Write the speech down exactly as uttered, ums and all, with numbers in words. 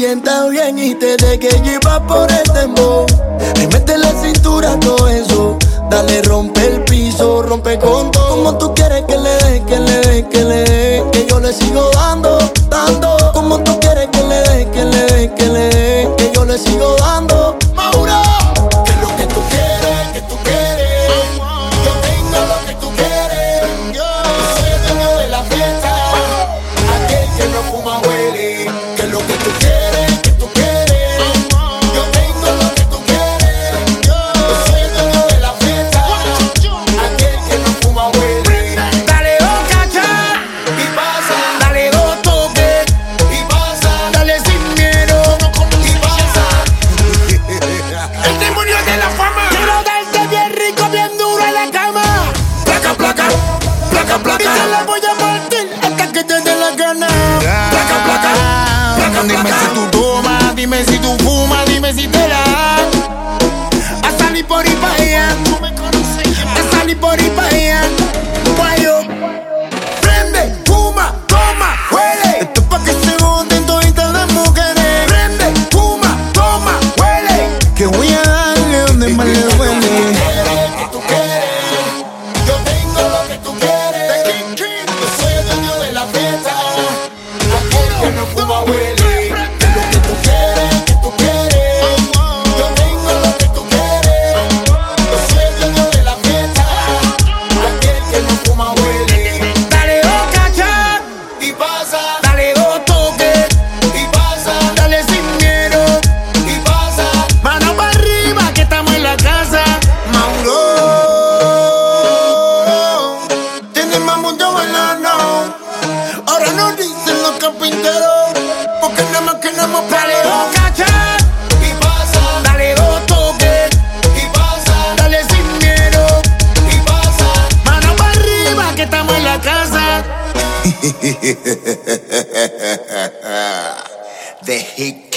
sienta bien y te deje llevar por el tembo. Y mete la cintura todo eso. Dale, rompe el piso, rompe con todo. Como tú quieres que le dé, que le dé, que le dé, que yo le sigo dando, dando. Como tú quieres que le dé, que le dé, que le dé, que yo le sigo dando. Mauro, que es lo que tú quieres, que tú quieres. Yo tengo lo que tú quieres. Yo soy el dueño de la fiesta. Aquel que no fuma huele. Que es lo que tú quieres, que tú quieres. Yo tengo lo que tú quieres. Yo soy el dueño de la fiesta. Aquel que no fuma huele. Dale dos cachas Y pasa, dale dos toques, y pasa, dale sin miedo. y pasa. El demonio de la fama. Quiero darte bien rico, bien duro en la cama. Placa, placa, placa, placa. Y te la voy a partir hasta que te dé la gana. Placa, placa, placa, dime placa. si tú tomas, dime si tú fumas, dime si te la. A salir por ahí pa' allá. A salir por ahí pa' allá. Guayo. Prende, fuma, toma, huele. Esto es pa' que se boten toditas las mujeres. Prende, fuma, toma, huele. Que voy a darle donde más le duele. Que tú quieres, yo tengo lo que tú quieres. Yo soy el dueño de la fiesta. Aquel que no fuma huele. Que lo que tú quieres, que tú quieres. Yo tengo lo que tú quieres. Yo soy el dueño de la fiesta. Aquel que no fuma huele. Dale dos cachas, Y pasa, dale dos toques, y pasa, dale sin miedo. y pasa. Mano para arriba que estamos en la casa. Mauro tiene más mundo bailando. Ahora nos dicen los carpinteros, porque nada más queremos dale dos cachas, Y pasa, dale dos toques, y pasa, dale sin miedo. y pasa. Mano para arriba que estamos en la casa. The hit